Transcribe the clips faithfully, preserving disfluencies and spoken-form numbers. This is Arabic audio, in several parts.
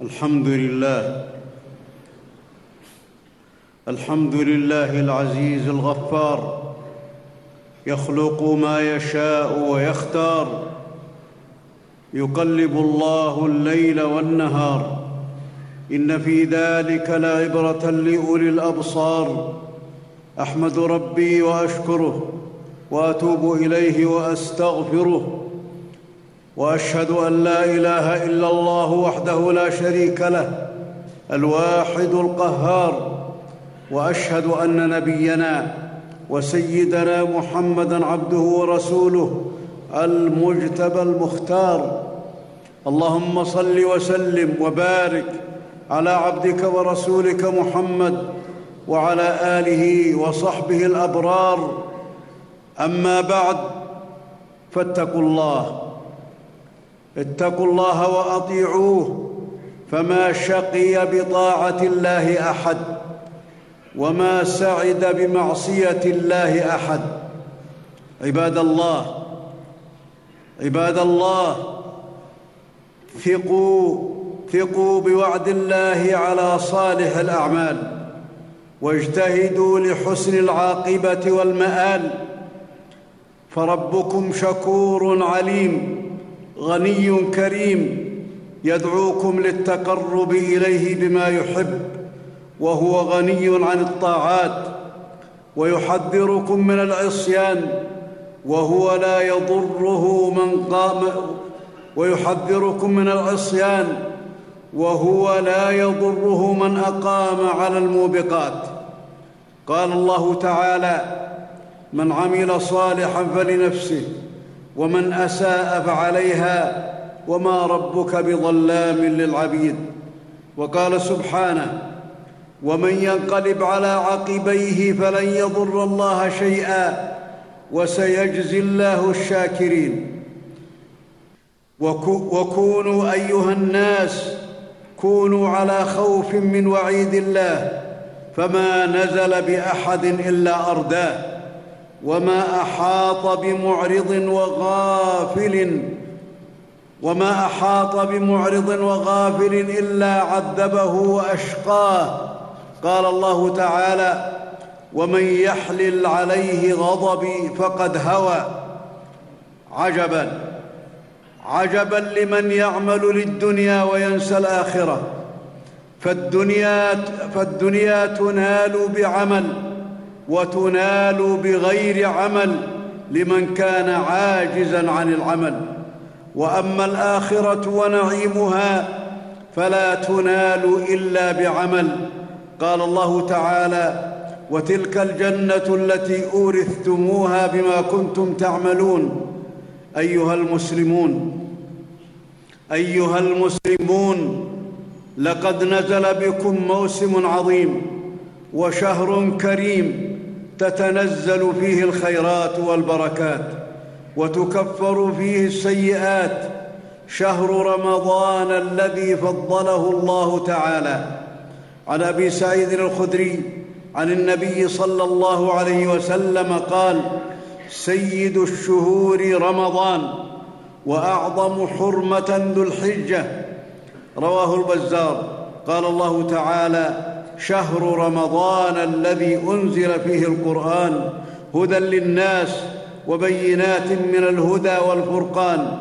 الحمد لله الحمد لله العزيز الغفار، يخلق ما يشاء ويختار، يقلب الله الليل والنهار، إن في ذلك لعبرة لأولي الأبصار. أحمد ربي وأشكره وأتوب إليه وأستغفره، وأشهد أن لا إله إلا الله وحده لا شريك له الواحد القهار، وأشهد أن نبينا وسيدنا محمدًا عبده ورسوله المجتبى المختار. اللهم صل وسلم وبارك على عبدك ورسولك محمد وعلى آله وصحبه الأبرار. أما بعد، فاتقوا الله اتقوا الله وأطيعوه، فما شقي بطاعة الله أحد، وما سعد بمعصية الله أحد. عباد الله عباد الله ثقوا ثقوا بوعد الله على صالح الأعمال، واجتهدوا لحسن العاقبة والمآل، فربكم شكور عليم غني كريم، يدعوكم للتقرب إليه بما يحب، وهو غني عن الطاعات، ويحذركم من العصيان، وهو لا يضره من قام ويحذركم من العصيان وهو لا يضره من أقام على الموبقات. قال الله تعالى: من عمل صالحا فلنفسه ومن أساء فعليها وما ربك بظلام للعبيد. وقال سبحانه: ومن ينقلب على عقبيه فلن يضر الله شيئا وسيجزي الله الشاكرين. وكونوا أيها الناس كونوا على خوف من وعيد الله، فما نزل بأحد إلا أرداه، وما أحاط بمعرض وغافل وما أحاط بمعرض وغافل إلا عذبه وأشقاه. قال الله تعالى: ومن يحلل عليه غضبي فقد هوى. عجبا عجبا لمن يعمل للدنيا وينسى الآخرة، فالدنيا, فالدنيا تنال بعمل وتنال بغير عمل لمن كان عاجزا عن العمل، وأما الآخرة ونعيمها فلا تنال إلا بعمل. قال الله تعالى: وتلك الجنة التي أورثتموها بما كنتم تعملون. أيها المسلمون أيها المسلمون لقد نزل بكم موسم عظيم وشهر كريم تتنزل فيه الخيرات والبركات وتكفر فيه السيئات، شهر رمضان الذي فضله الله تعالى. عن أبي سعيد الخدري عن النبي صلى الله عليه وسلم قال: سيد الشهور رمضان، وأعظم حرمة ذو الحجة. رواه البزار. قال الله تعالى: شهر رمضان الذي أنزل فيه القرآن هدى للناس وبينات من الهدى والفرقان.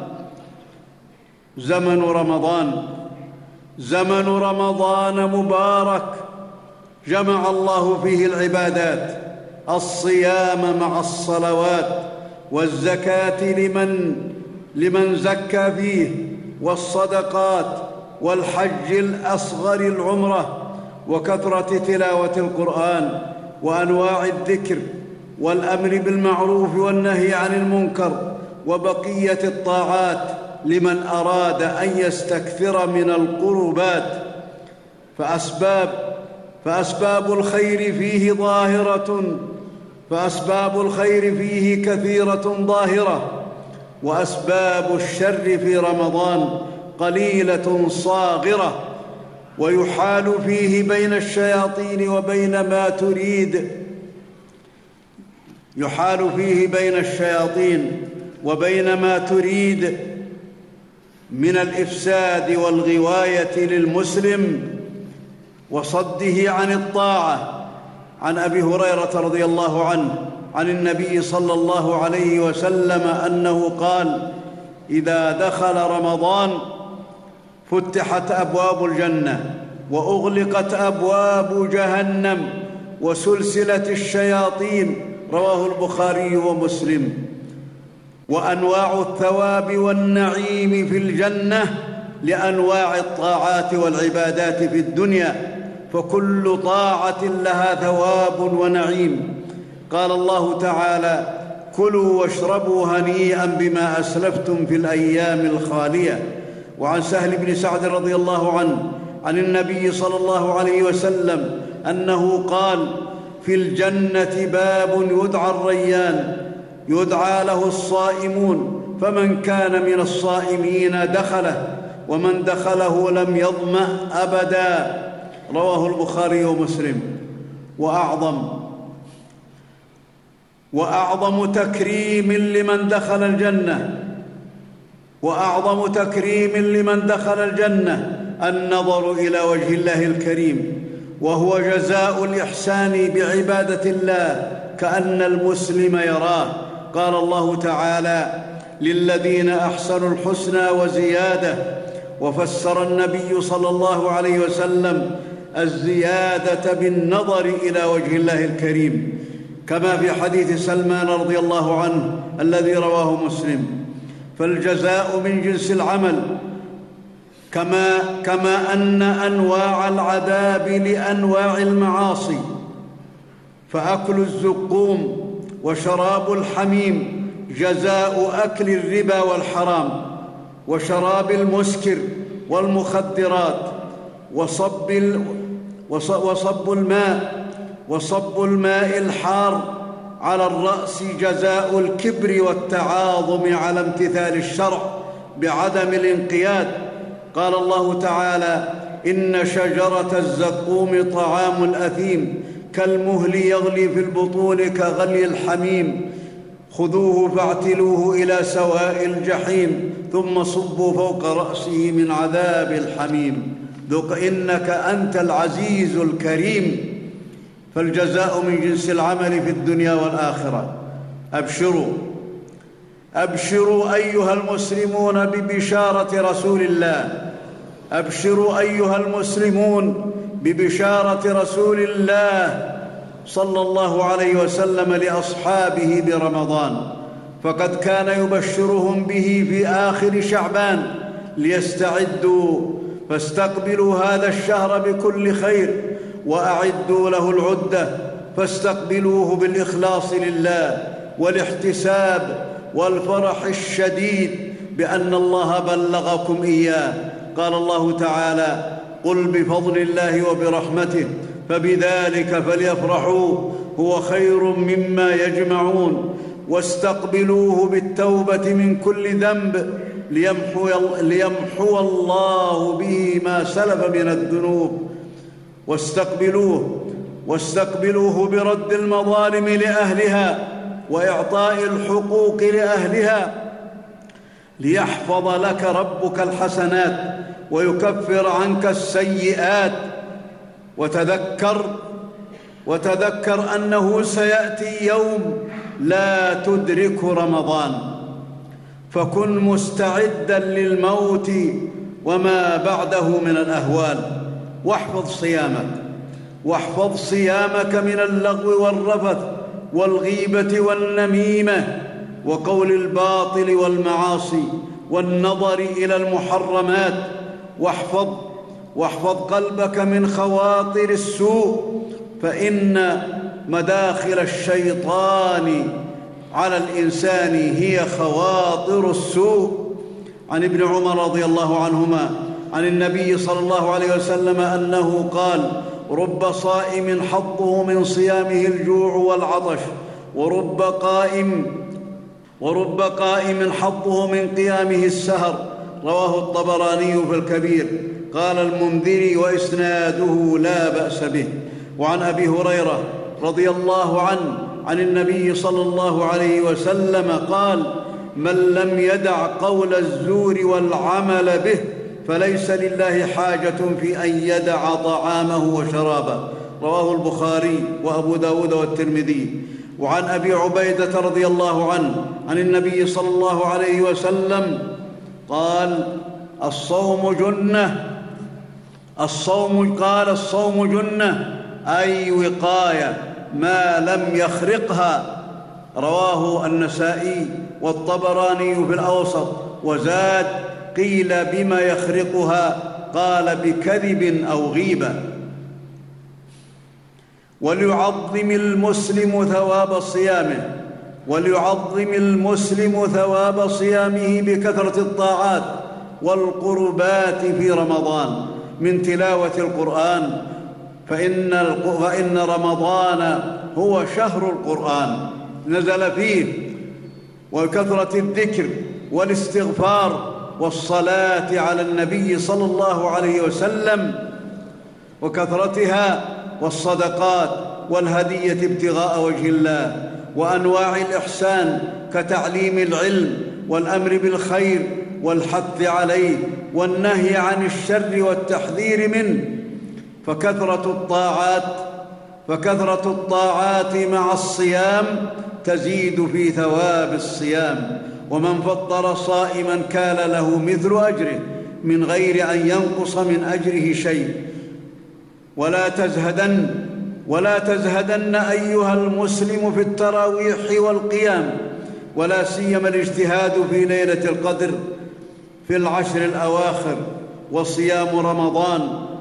زمن رمضان زمن رمضان مبارك، جمع الله فيه العبادات، الصيام مع الصلوات، والزكاة لمن لمن زكى فيه، والصدقات، والحج الأصغر العمرة، وكثرة تلاوة القرآن، وأنواع الذكر، والأمر بالمعروف والنهي عن المنكر، وبقية الطاعات لمن أراد أن يستكثر من القربات. فأسباب فأسباب الخير فيه ظاهرة فأسباب الخير فيه كثيرة ظاهرة، وأسباب الشر في رمضان قليلة صاغرة، ويحال فيه بين الشياطين وبين ما تريد يحال فيه بين الشياطين وبين ما تريد من الإفساد والغواية للمسلم وصده عن الطاعة. عن أبي هريرة رضي الله عنه عن النبي صلى الله عليه وسلم أنه قال: إذا دخل رمضان فتحت أبواب الجنة وأغلقت أبواب جهنم وسلسلت الشياطين. رواه البخاري ومسلم. وأنواع الثواب والنعيم في الجنة لأنواع الطاعات والعبادات في الدنيا، فكل طاعة لها ثواب ونعيم. قال الله تعالى: كلوا واشربوا هنيئا بما أسلفتم في الأيام الخالية. وعن سهل بن سعد رضي الله عنه عن النبي صلى الله عليه وسلم أنه قال: في الجنة باب يدعى الريان يدعى له الصائمون، فمن كان من الصائمين دخله، ومن دخله لم يظمأ أبدا. رواه البخاري ومسلم. وأعظم وأعظم تكريم لمن دخل الجنة وأعظم تكريم لمن دخل الجنة النظر إلى وجه الله الكريم، وهو جزاء الإحسان بعبادة الله كأن المسلم يراه. قال الله تعالى: للذين أحسنوا الحسنى وزيادة. وفسر النبي صلى الله عليه وسلم الزيادة بالنظر إلى وجه الله الكريم، كما في حديث سلمان رضي الله عنه الذي رواه مسلم. فالجزاء من جنس العمل، كما, كما أن أنواع العذاب لأنواع المعاصي، فأكل الزقوم وشراب الحميم جزاء أكل الربا والحرام، وشراب المسكر والمخدرات، وصب, ال... وصب الماء وصب الماء الحار على الرأس جزاء الكبر والتعاظم على امتثال الشرع بعدم الانقياد. قال الله تعالى: إن شجرة الزقوم طعام الأثيم كالمهل يغلي في البطون كغلي الحميم، خذوه فاعتلوه إلى سواء الجحيم ثم صبوا فوق رأسه من عذاب الحميم، ذق إنك أنت العزيز الكريم. فالجزاء من جنس العمل في الدنيا والآخرة. أبشروا أبشروا أيها المسلمون ببشارة رسول الله أبشروا أيها المسلمون ببشارة رسول الله صلى الله عليه وسلم لأصحابه برمضان، فقد كان يبشرهم به في آخر شعبان ليستعدوا، فاستقبلوا هذا الشهر بكل خير وأعدوا له العدة، فاستقبلوه بالإخلاص لله والاحتساب والفرح الشديد بأن الله بلغكم إياه. قال الله تعالى: قل بفضل الله وبرحمته فبذلك فليفرحوا هو خير مما يجمعون، واستقبلوه بالتوبة من كل ذنب ليمحو, ليمحو الله به ما سلف من الذنوب، واستقبلوه واستقبلوه برد المظالم لأهلها وإعطاء الحقوق لأهلها، ليحفظ لك ربك الحسنات ويكفر عنك السيئات. وتذكر وتذكر أنه سيأتي يوم لا تدرك رمضان، فكن مستعدا للموت وما بعده من الأهوال. واحفظ صيامك واحفظ صيامك من اللغو والرفث والغيبة والنميمة وقول الباطل والمعاصي والنظر إلى المحرمات. واحفظ واحفظ قلبك من خواطر السوء، فإن مداخل الشيطان على الإنسان هي خواطر السوء. عن ابن عمر رضي الله عنهما عن النبي صلى الله عليه وسلم أنه قال: رب صائم حظه من صيامه الجوع والعطش، ورب قائم ورب قائم حظه من قيامه السهر. رواه الطبراني في الكبير. قال المنذري: وإسناده لا بأس به. وعن أبي هريرة رضي الله عنه عن النبي صلى الله عليه وسلم قال: من لم يدع قول الزور والعمل به فليس لله حاجة في أن يدع طعامه وشرابه. رواه البخاري وأبو داود والترمذي. وعن أبي عبيدة رضي الله عنه عن النبي صلى الله عليه وسلم قال: الصوم جنة الصوم قال الصوم جنة أي وقاية ما لم يخرقها. رواه النسائي والطبراني في الأوسط. وزاد: قيل بما يخرقها؟ قال: بكذب أو غيبة. وليعظم المسلم ثواب صيامه وليعظم المسلم ثواب صيامه بكثرة الطاعات والقربات في رمضان من تلاوة القرآن، فإن, فإن رمضان هو شهر القرآن نزل فيه، وكثرة الذكر والاستغفار والصلاة على النبي صلى الله عليه وسلم وكثرتها، والصدقات والهدية ابتغاء وجه الله، وأنواع الإحسان كتعليم العلم والأمر بالخير والحث عليه والنهي عن الشر والتحذير منه. فكثرة الطاعات فكثرة الطاعات مع الصيام تزيد في ثواب الصيام، ومن فطر صائما كان له مثل أجره من غير أن ينقص من أجره شيء. ولا تزهدن ولا تزهدن أيها المسلم في التراويح والقيام، ولا سيما الاجتهاد في ليلة القدر في العشر الأواخر. وصيام رمضان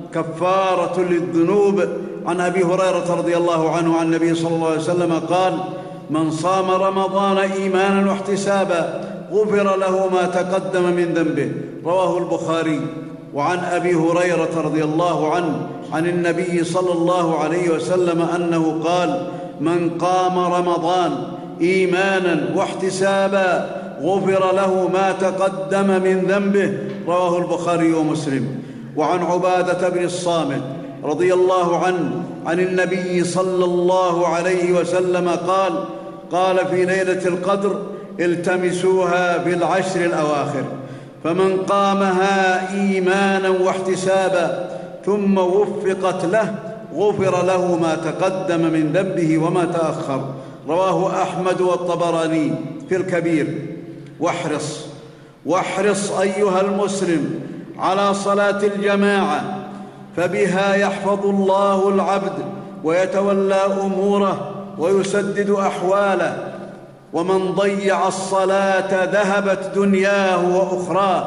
كفارة للذنوب. عن أبي هريرة رضي الله عنه عن النبي صلى الله عليه وسلم قال: من صام رمضان إيمانا واحتسابا غفر له ما تقدم من ذنبه. رواه البخاري. وعن أبي هريرة رضي الله عنه عن النبي صلى الله عليه وسلم أنه قال: من قام رمضان إيمانا واحتسابا غفر له ما تقدم من ذنبه. رواه البخاري ومسلم. وعن عبادة بن الصامت رضي الله عنه عن النبي صلى الله عليه وسلم قال: قال في ليلة القدر: التمسوها في العشر الأواخر، فمن قامها إيمانا واحتسابا ثم وفقت له غفر له ما تقدم من ذنبه وما تأخر. رواه أحمد والطبراني في الكبير. واحرص واحرص أيها المسلم على صلاة الجماعة، فبها يحفظ الله العبد ويتولى أموره ويسدد أحواله. ومن ضيع الصلاة ذهبت دنياه وأخراه،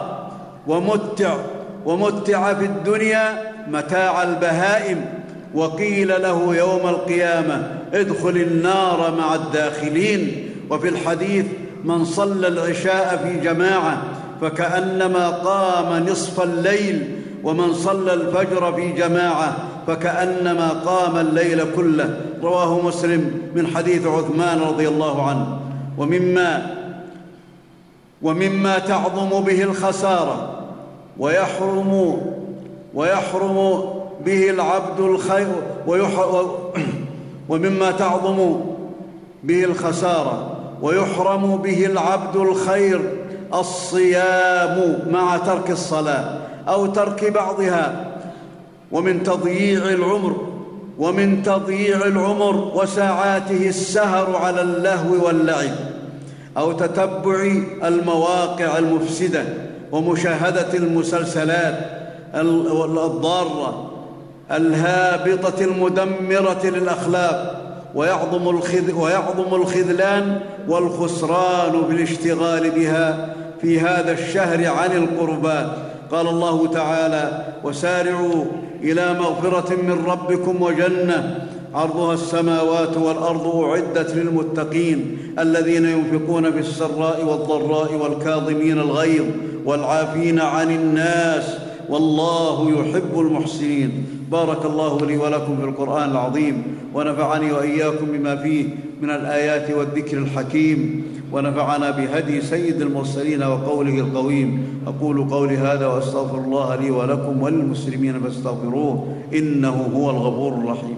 ومتع ومتع في الدنيا متاع البهائم، وقيل له يوم القيامة: ادخل النار مع الداخلين. وفي الحديث: من صلى العشاء في جماعة فكأنما قام نصف الليل، ومن صلى الفجر في جماعة فكأنما قام الليل كله. رواه مسلم من حديث عثمان رضي الله عنه. ومما ومما تعظم به الخسارة ويحرم ويحرم به العبد الخير ومما تعظم به الخسارة ويحرم به العبد الخير الصيام مع ترك الصلاة أو ترك بعضها، ومن تضييع العمر ومن تضييع العمر وساعاته السهر على اللهو واللعب، أو تتبع المواقع المفسدة ومشاهدة المسلسلات الضارة الهابطة المدمرة للأخلاق. ويعظم الخذ ويعظم الخذلان والخسران بالاشتغال بها في هذا الشهر عن القربات. قال الله تعالى: وسارعوا إلى مغفرة من ربكم وجنة عرضها السماوات والأرض أعدت للمتقين الذين ينفقون في السراء والضراء والكاظمين الغيظ والعافين عن الناس والله يحب المحسنين. بارك الله لي ولكم في القرآن العظيم، ونفعني وإياكم بما فيه من الآيات والذكر الحكيم، ونفعنا بهدي سيد المرسلين وقوله القويم. أقول قولي هذا وأستغفر الله لي ولكم وللمسلمين فاستغفروه إنه هو الغفور الرحيم.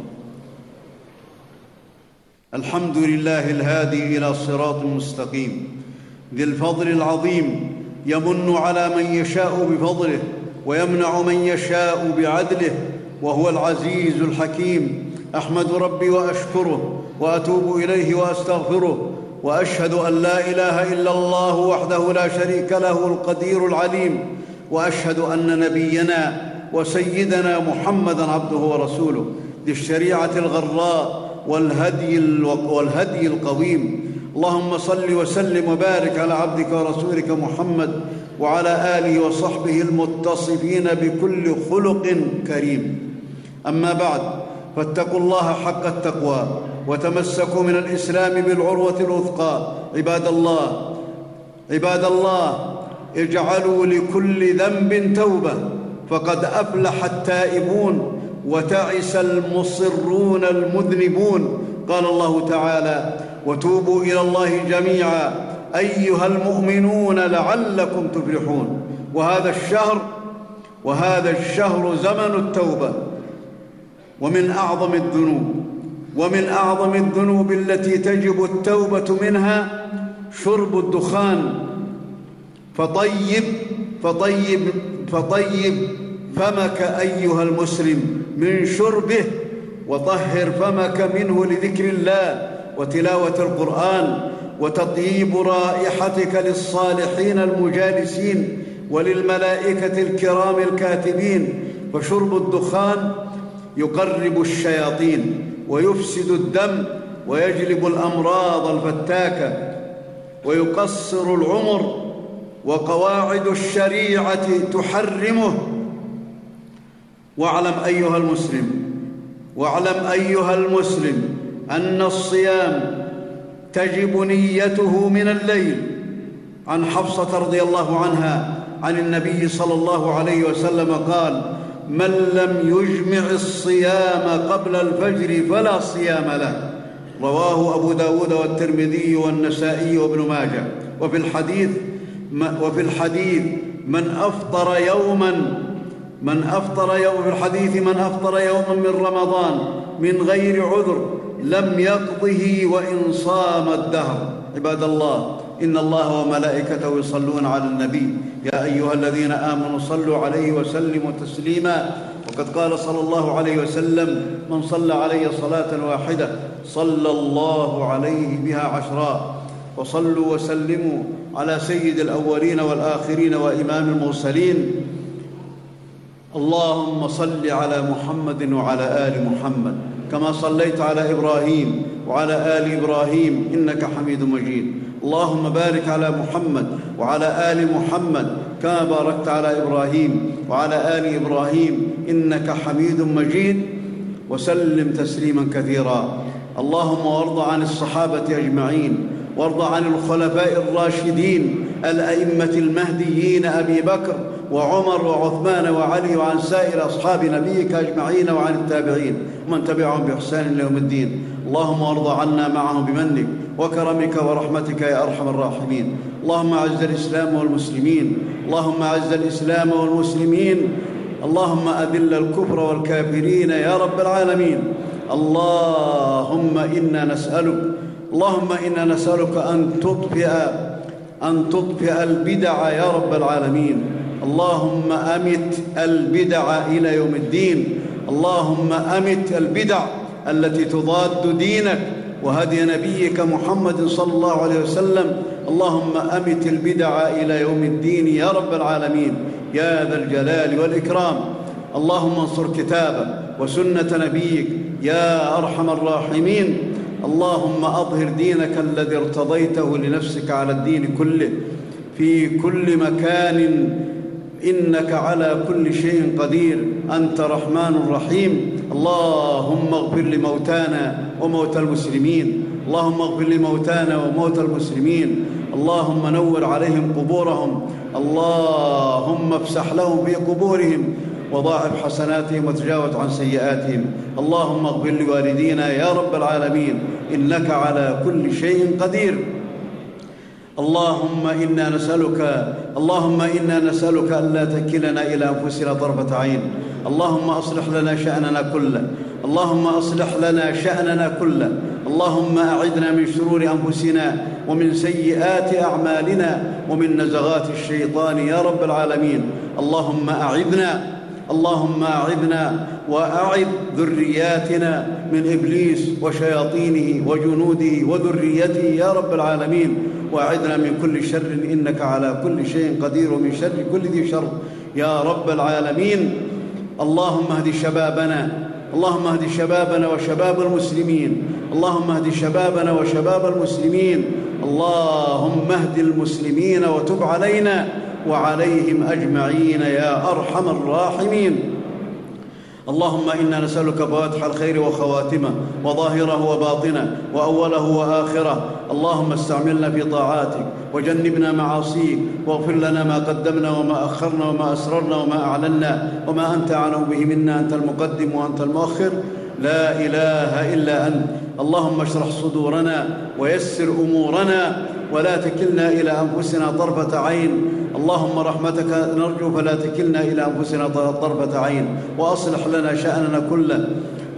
الحمد لله الهادي إلى صراط مستقيم، ذي الفضل العظيم، يمن على من يشاء بفضله ويمنع من يشاء بعدله، وهو العزيز الحكيم. أحمد ربي وأشكره وأتوب إليه وأستغفره، وأشهد أن لا إله إلا الله وحده لا شريك له القدير العليم، وأشهد أن نبينا وسيدنا محمدًا عبده ورسوله ذي الشريعة الغراء والهدي, والهدي القويم. اللهم صل وسلم وبارك على عبدك ورسولك محمد وعلى آله وصحبه المتصفين بكل خلق كريم. أما بعد، فاتقوا الله حق التقوى وتمسكوا من الإسلام بالعروة الوثقى. عباد الله عباد الله اجعلوا لكل ذنب توبة، فقد أفلح التائبون وتعس المصرون المذنبون. قال الله تعالى: وتوبوا إلى الله جميعا أيها المؤمنون لعلكم تفلحون. وهذا الشهر وهذا الشهر زمن التوبة. ومن أعظم الذنوب ومن أعظم الذنوب التي تجب التوبة منها شرب الدخان. فطيب فطيب فطيب فمك أيها المسلم من شربه، وطهر فمك منه لذكر الله وتلاوة القرآن، وتطيب رائحتك للصالحين المجالسين وللملائكة الكرام الكاتبين. فشرب الدخان يقرب الشياطين ويفسد الدم ويجلب الأمراض الفتاكة ويقصر العمر، وقواعد الشريعة تحرمه. واعلم أيها المسلم واعلم أيها المسلم أن الصيام تجب نيته من الليل. عن حفصة رضي الله عنها عن النبي صلى الله عليه وسلم قال: من لم يجمع الصيام قبل الفجر فلا صيام له. رواه أبو داود والترمذي والنسائي وابن ماجه. وفي الحديث وفي الحديث من أفطر يوما من أفطر يوم في الحديث من أفطر يوما من رمضان من غير عذر لم يقضه وإن صام الدهر. عباد الله، إن الله وملائكته يصلون على النبي يا أيها الذين آمنوا صلوا عليه وسلموا تسليما. وقد قال صلى الله عليه وسلم: من صلى علي صلاة واحدة صلى الله عليه بها عشرا. وصلوا وسلموا على سيد الأولين والآخرين وإمام المرسلين. اللهم صل على محمد وعلى آل محمد كما صليت على إبراهيم وعلى آل إبراهيم إنك حميد مجيد. اللهم بارك على محمد وعلى آل محمد كما باركت على إبراهيم وعلى آل إبراهيم إنك حميد مجيد. وسلم تسليما كثيرا. اللهم وارض عن الصحابة أجمعين، وارض عن الخلفاء الراشدين الأئمة المهديين أبي بكر وعمر وعثمان وعلي، وعن سائر أصحاب نبيك أجمعين، وعن التابعين ومن تبعهم بإحسان إلى يوم الدين. اللهم وارض عنا معهم بمنك وكرمك ورحمتك يا أرحم الراحمين. اللهم أعز الإسلام والمسلمين اللهم أعز الإسلام والمسلمين اللهم أذل الكفر والكافرين يا رب العالمين. اللهم إنا نسألك اللهم إنا نسألك أن تطفئ أن تطفئ البدع يا رب العالمين. اللهم أمت البدع إلى يوم الدين. اللهم أمت البدع التي تضاد دينك وهدي نبيك محمد صلى الله عليه وسلم. اللهم أمت البدع إلى يوم الدين يا رب العالمين يا ذا الجلال والإكرام. اللهم انصر كتابك وسنة نبيك يا أرحم الراحمين. اللهم أظهر دينك الذي ارتضيته لنفسك على الدين كله في كل مكان، إنك على كل شيء قدير، أنت رحمن رحيم. اللهم اغفر لموتانا وموتى المسلمين اللهم اغفر لموتانا وموتى المسلمين. اللهم نور عليهم قبورهم. اللهم افسح لهم في قبورهم وضاعف حسناتهم وتجاوز عن سيئاتهم. اللهم اغفر لوالدينا يا رب العالمين إنك على كل شيء قدير. اللهم إنا نسألك اللهم إنا نسألك ألا تكلنا إلى أنفسنا طرفة عين. اللهم أصلح لنا شأننا كله اللهم أصلح لنا شأننا كله اللهم أعذنا من شرور أنفسنا ومن سيئات أعمالنا ومن نزغات الشيطان يا رب العالمين. اللهم أعذنا اللهم أعذنا وأعذ ذرياتنا من إبليس وشياطينه وجنوده وذريته يا رب العالمين، وأعذنا من كل شر إنك على كل شيء قدير، ومن شر كل ذي شر يا رب العالمين. اللهم اهد شبابنا اللهم اهد شبابنا وشباب المسلمين اللهم اهد شبابنا وشباب المسلمين اللهم اهد المسلمين وتب علينا وعليهم أجمعين يا أرحم الراحمين. اللهم إنا نسألك فواتح الخير وخواتمه وظاهره وباطنه وأوله وآخره. اللهم استعملنا في طاعاتك وجنبنا معاصيك، واغفر لنا ما قدمنا وما أخرنا وما أسررنا وما أعلنا وما أنت أعلم به منا، أنت المقدم وأنت المؤخر، لا إله إلا أنت. اللهم اشرح صدورنا ويسر أمورنا ولا تكلنا إلى أنفسنا طرفة عين. اللهم رحمتك نرجو فلا تكلنا إلى أنفسنا طرفة عين، وأصلح لنا شأننا كله.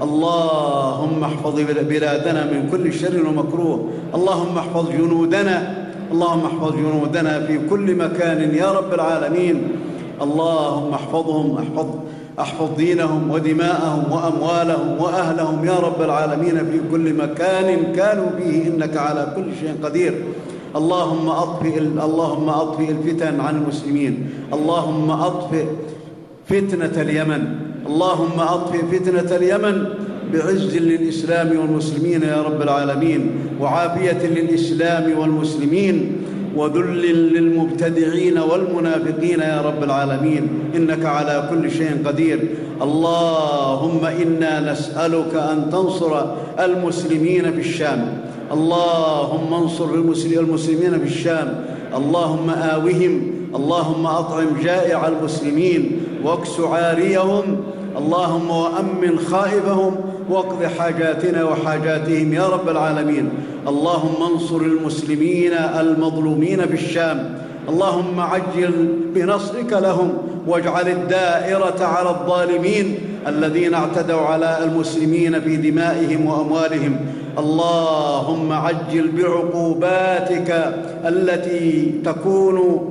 اللهم احفظ بلادنا من كل شر ومكروه. اللهم احفظ جنودنا اللهم احفظ جنودنا في كل مكان يا رب العالمين. اللهم احفظهم احفظ احفظ دينهم ودماءهم وأموالهم وأهلهم يا رب العالمين في كل مكان كانوا فيه، إنك على كل شيء قدير. اللهم أطفئ اللهم أطفئ الفتن عن المسلمين. اللهم أطفئ فتنة اليمن اللهم أطفئ فتنة اليمن بعز للإسلام والمسلمين يا رب العالمين، وعافية للإسلام والمسلمين، وذل للمبتدعين والمنافقين يا رب العالمين، إنك على كل شيء قدير. اللهم إنا نسألك أن تنصر المسلمين في الشام. اللهم انصر المسلمين في الشام. اللهم آوهم اللهم أطعم جائع المسلمين واكس عاريهم. اللهم وأمن خائفهم واقض حاجاتنا وحاجاتهم يا رب العالمين. اللهم انصر المسلمين المظلومين في الشام. اللهم عجل بنصرك لهم، واجعل الدائرة على الظالمين الذين اعتدوا على المسلمين في دمائهم وأموالهم. اللهم عجل بعقوباتك التي تكون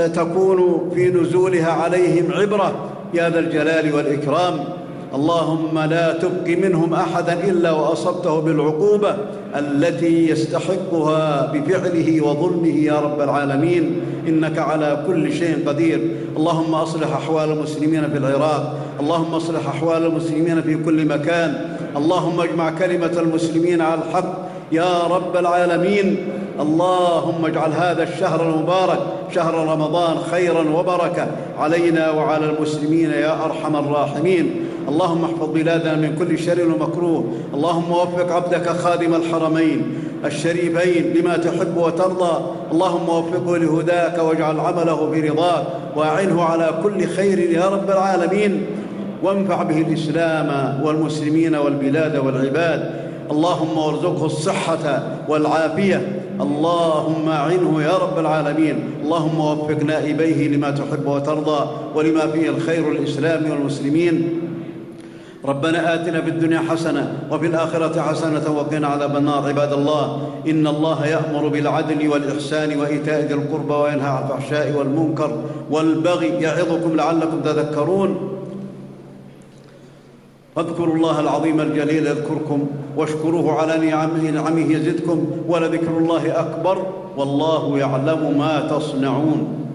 تكون في نزولها عليهم عبرة يا ذا الجلال والإكرام. اللهم لا تبق منهم أحدا إلا وأصبته بالعقوبة التي يستحقها بفعله وظلمه يا رب العالمين، إنك على كل شيء قدير. اللهم أصلح أحوال المسلمين في العراق. اللهم أصلح أحوال المسلمين في كل مكان. اللهم اجمع كلمة المسلمين على الحق يا رب العالمين. اللهم اجعل هذا الشهر المبارك شهر رمضان خيرا وبركة علينا وعلى المسلمين يا أرحم الراحمين. اللهم احفظ بلادنا من كل شر ومكروه. اللهم وفق عبدك خادم الحرمين الشريفين لما تحب وترضى. اللهم وفقه لهداك واجعل عمله برضاك، وأعنه على كل خير يا رب العالمين، وانفع به الإسلام والمسلمين والبلاد والعباد. اللهم وارزقه الصحة والعافية. اللهم أعنه يا رب العالمين. اللهم وفق نائبيه لما تحب وترضى ولما فيه الخير للإسلام والمسلمين. ربنا آتنا في الدنيا حسنة وفي الآخرة حسنة وقنا عذاب النار. عباد الله، إن الله يأمر بالعدل والإحسان وإيتاء ذي القربى وينهى عن الفحشاء والمنكر والبغي يعظكم لعلكم تذكرون. فاذكروا الله العظيم الجليل يذكركم، واشكروه على نعمه يزدكم، ولذكر الله أكبر، والله يعلم ما تصنعون.